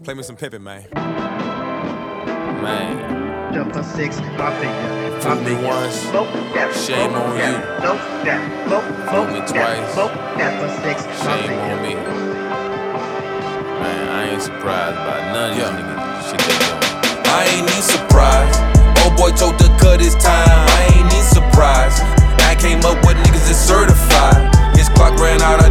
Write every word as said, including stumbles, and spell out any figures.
Play me some Pippin, man. Man. Jump for six, my figure. Fool me once, shame on you. Fool me twice, shame on me. Man, I ain't surprised by none of these niggas shit they doing. I ain't even surprised. Old boy told to cut his time. I ain't even surprised. I came up with niggas that's certified. His clock ran out, I